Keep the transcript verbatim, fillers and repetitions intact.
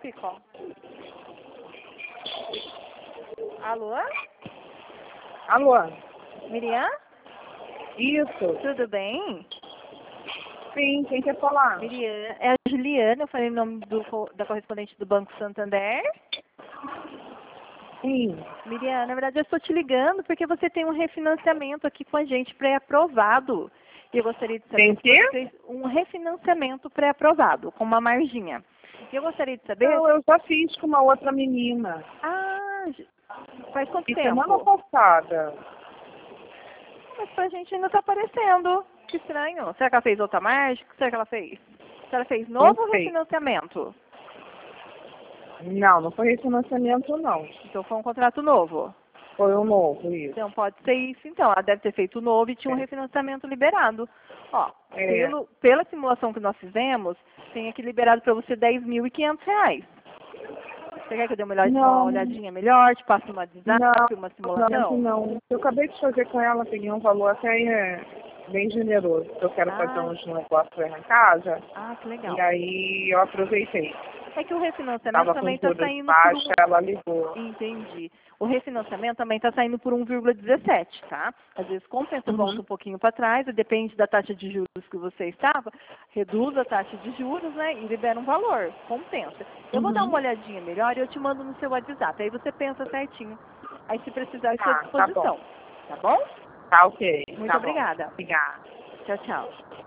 Fico. Alô? Alô? Miriam? Isso. Tudo bem? Sim, quem quer falar? Miriam, é a Juliana, eu falei o nome do, da correspondente do Banco Santander. Sim. Miriam, na verdade eu estou te ligando porque você tem um refinanciamento aqui com a gente pré-aprovado. E eu gostaria de saber Tem quê? se você fez um refinanciamento pré-aprovado, com uma marginha. E eu gostaria de saber... Não, eu já fiz com uma outra menina. Ah, faz quanto E tempo? semana passada. Mas pra gente ainda tá aparecendo. Que estranho. Será que ela fez outra margem? O que será que ela fez? Se ela fez novo Não sei. refinanciamento? Não, não foi refinanciamento, não. Então foi um contrato novo. Foi o novo, isso. Então pode ser isso, então. Ela deve ter feito novo e tinha um É. refinanciamento liberado. Ó, É. pelo, pela simulação que nós fizemos, tem aqui liberado para você dez mil e quinhentos reais. Você quer que eu dê uma olhadinha, uma Não. olhadinha melhor? Te passe uma WhatsApp, Não, uma não, simulação? não. Eu acabei de fazer com ela, peguei um valor até é, bem generoso. Eu quero Ah. fazer uns negócios lá em casa. Ah, que legal. E aí eu aproveitei. É que o refinanciamento Tava com também está juros saindo por baixa, um... ela ligou. Entendi. O refinanciamento também está saindo por um vírgula dezessete, tá? Às vezes compensa, Uhum. volta um pouquinho para trás, e depende da taxa de juros que você estava, reduz a taxa de juros, né, e libera um valor, compensa. Eu vou dar Uhum. uma olhadinha melhor e eu te mando no seu WhatsApp, aí você pensa certinho. Aí se precisar, eu estou à Tá, tá bom. disposição. Tá bom? Tá ok. Muito Tá bom. obrigada. Obrigada. Tchau, tchau.